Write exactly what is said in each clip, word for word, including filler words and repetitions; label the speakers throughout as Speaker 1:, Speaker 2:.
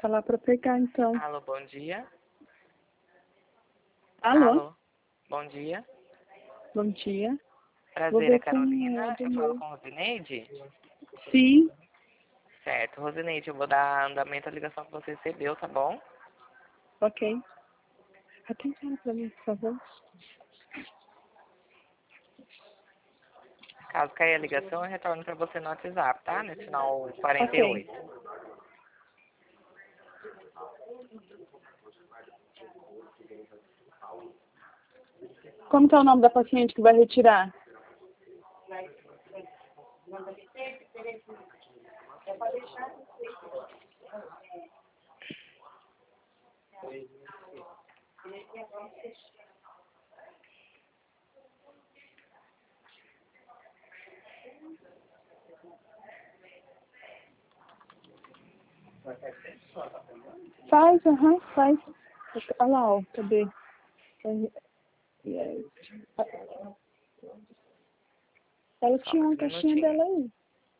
Speaker 1: Tá lá pra pegar, então.
Speaker 2: Alô, bom dia.
Speaker 1: Alô?
Speaker 2: Alô, bom dia.
Speaker 1: Bom dia. Vou
Speaker 2: Prazer,
Speaker 1: ver
Speaker 2: é
Speaker 1: com
Speaker 2: Carolina.
Speaker 1: o do
Speaker 2: Eu falo
Speaker 1: meu.
Speaker 2: com Rosineide.
Speaker 1: Sim.
Speaker 2: Certo, Rosineide, eu vou dar andamento à ligação que você recebeu, tá bom?
Speaker 1: Ok. Atende pra mim, por favor.
Speaker 2: Caso caia a ligação, eu retorno pra você no WhatsApp, tá? No final quarenta e
Speaker 1: Ok.
Speaker 2: oito.
Speaker 1: Como que é o nome da paciente que vai retirar? Faz, aham, faz. Olha lá, ó, cadê? Ela
Speaker 2: Só
Speaker 1: tinha
Speaker 2: mais
Speaker 1: uma
Speaker 2: um
Speaker 1: caixinha
Speaker 2: minutinho.
Speaker 1: dela aí.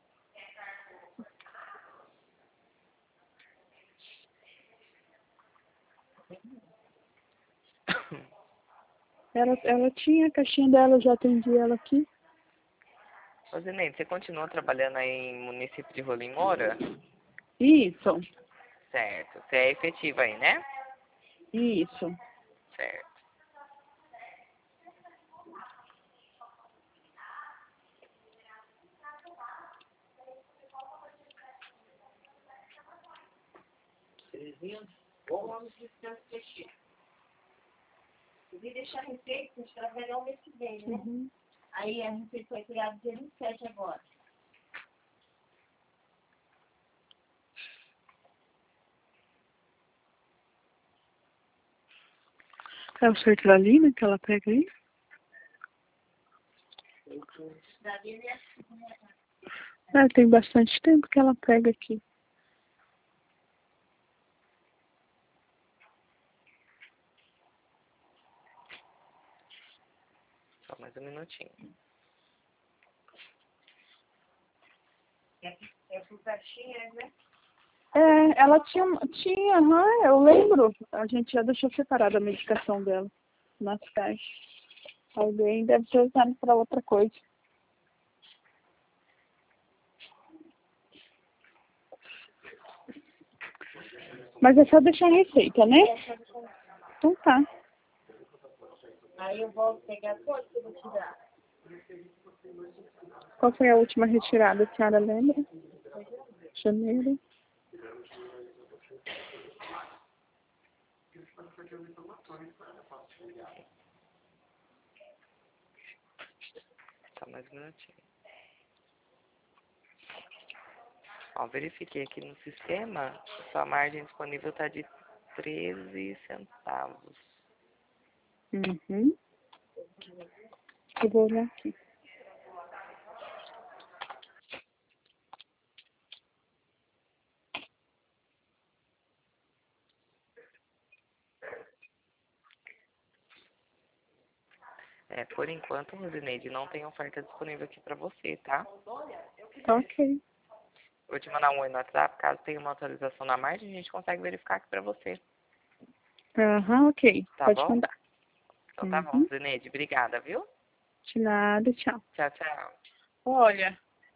Speaker 1: Ela, ela tinha a caixinha dela, eu já atendi ela aqui.
Speaker 2: Rosineide, você continua trabalhando aí em município de Rolim Moura?
Speaker 1: Isso,
Speaker 2: Certo. Você é efetiva aí, né?
Speaker 1: isso.
Speaker 2: Certo.
Speaker 3: Eu vim deixar a receita, a gente trabalhar o mês que vem, né?
Speaker 1: Uhum.
Speaker 3: Aí a receita foi criada dia vinte e sete agora.
Speaker 1: É o sertralina que ela pega aí?
Speaker 3: Daí ele é
Speaker 1: É, tem bastante tempo que ela pega aqui.
Speaker 2: Só mais um minutinho.
Speaker 3: é por caixinhas, né?
Speaker 1: É, ela tinha, tinha, aham, eu lembro. A gente já deixou separada a medicação dela nas caixas. Alguém deve ter usado para outra coisa. Mas é só deixar a receita, né? Então tá.
Speaker 3: Aí eu volto pegar quanto que eu vou tirar?
Speaker 1: Qual foi a última retirada, a senhora lembra? Janeiro.
Speaker 2: Só mais um minutinho. Ó, verifiquei aqui no sistema, sua margem disponível está de treze centavos.
Speaker 1: Uhum. Eu vou olhar aqui.
Speaker 2: É, por enquanto, Rosineide, não tem oferta disponível aqui para você, tá?
Speaker 1: Ok.
Speaker 2: Vou te mandar um oi no WhatsApp, caso tenha uma atualização na margem, a gente consegue verificar aqui para você,
Speaker 1: Aham, ok.
Speaker 2: tá
Speaker 1: Pode
Speaker 2: bom?
Speaker 1: mandar.
Speaker 2: Então tá bom,
Speaker 1: Uhum.
Speaker 2: Rosineide, obrigada, viu?
Speaker 1: De nada, tchau.
Speaker 2: Tchau, tchau.
Speaker 1: Olha.